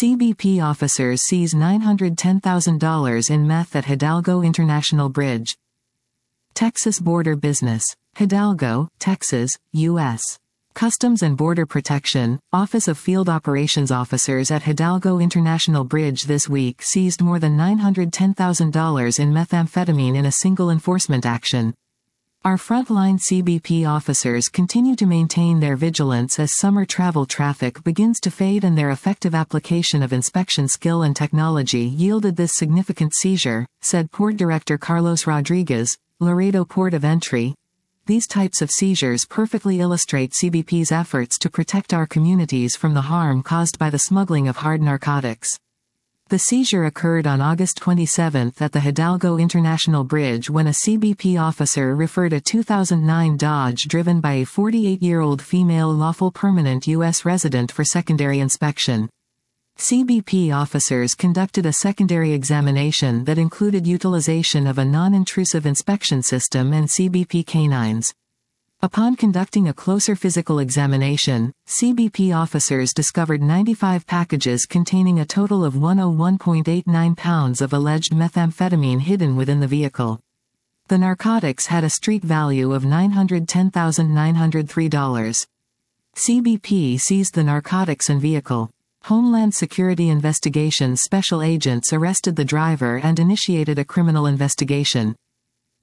CBP officers seize $910,000 in meth at Hidalgo International Bridge. Texas Border Business. Hidalgo, Texas, U.S. Customs and Border Protection, Office of Field Operations officers at Hidalgo International Bridge this week seized more than $910,000 in methamphetamine in a single enforcement action. Our frontline CBP officers continue to maintain their vigilance as summer travel traffic begins to fade, and their effective application of inspection skill and technology yielded this significant seizure, said Port Director Carlos Rodriguez, Laredo Port of Entry. These types of seizures perfectly illustrate CBP's efforts to protect our communities from the harm caused by the smuggling of hard narcotics. The seizure occurred on August 27 at the Hidalgo International Bridge when a CBP officer referred a 2009 Dodge driven by a 48-year-old female lawful permanent U.S. resident for secondary inspection. CBP officers conducted a secondary examination that included utilization of a non-intrusive inspection system and CBP canines. Upon conducting a closer physical examination, CBP officers discovered 95 packages containing a total of 101.89 pounds of alleged methamphetamine hidden within the vehicle. The narcotics had a street value of $910,903. CBP seized the narcotics and vehicle. Homeland Security Investigations special agents arrested the driver and initiated a criminal investigation.